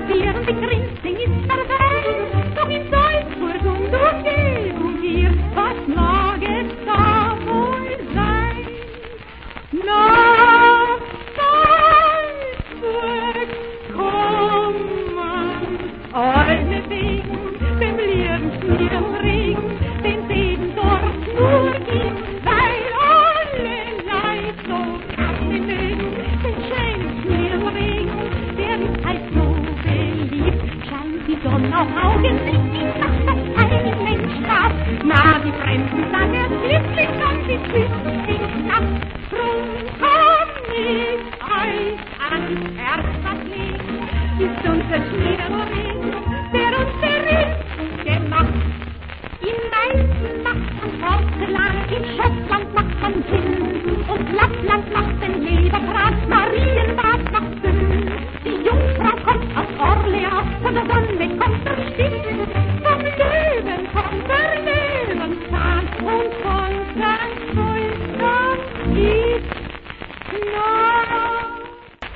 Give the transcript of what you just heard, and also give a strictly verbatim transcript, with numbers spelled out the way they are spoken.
während die Grinzing ist verweint, doch in Salzburg und Umgebung wird was Nages da wohl sein. Nach Salzburg kommen alle wegen dem lieben Schneerregen, den eben dort nur gibt, weil alle Leid so gerne mögen, den schönen Schneerregen, der ist halt so beliebt. Scheint die Sonne auf Augen, nicht macht das ein Mensch darf. Na, die Fremden sagen er glücklich, und die Süßen nicht nach. Drum komm ich euch ans Herz was legen, ist unser Schneerregen, der uns berühmt gemacht. In Weißen macht man Porzellan, in Schottland macht man Zinnen und Lappland macht den